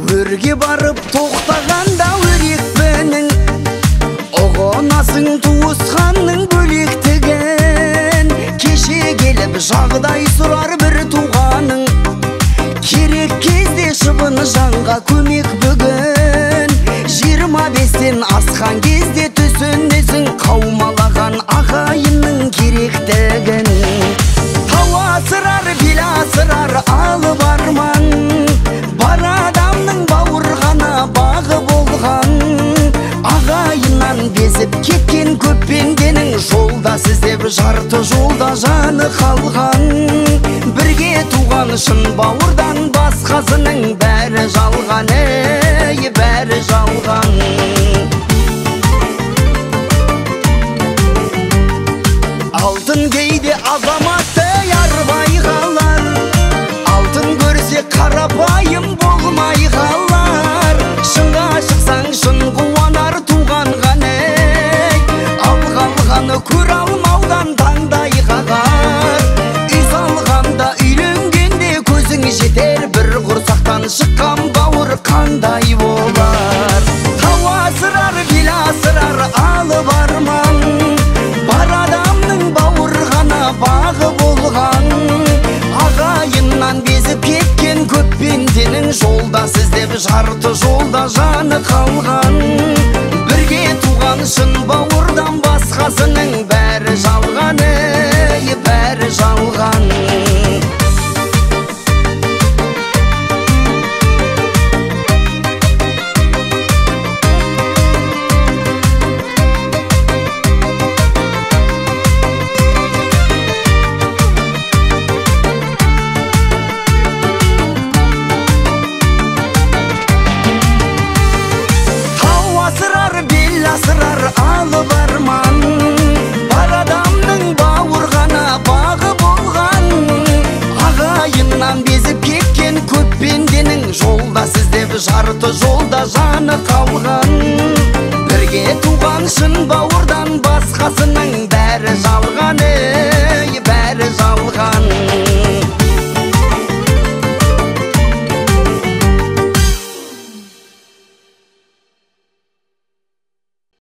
өрге барып тоқтағанда өрекпенің ұғынасың туысқанның бөлектігін. Кеше келіп жағдай сұрар бір туғаның, керек кезде шыбын жанға көмек бүгін. 25-тен асқан кезде түсінесің қаумалаған ағайынның керектігін. Тау асырар, бел асырар алып арман, бар адамның бауырғана бағы болған. Ағайыннан безіп кеткен көп пенденің жолдас іздеп жарты жолда жаны қалған. Бірге туған шын бауырдан басқасының бәрі жалған, бәрі жалған. Алтын кейде азаматты ярбай қалар, алтын көрсе қарапайым болмай қалар. Шынға шықсаң шын қуанар туған ғаны, алғаны көр алмаудан таңдай қағар. Үй салғанда үйленгенде көзің жетер, бір құрсақтан шыққан бауыр қандай болар. Тау асырар, бел асырар алып арман, бар адамның бауырғана бағы болған. Ағайыннан безіп кеткен көп пенденің жолдас іздеп жарты жолда жаны қалған. Бірге туған шын бауырдан басқасының бәрі жалған, бәрі жалған. Асырар алып арман, бар адамның бауырғана бағы болған. Ағайыннан безіп кеткен көп пенденің жолдас іздеп жарты жолда жаны қалған. Бірге туған шын бауырдан басқасының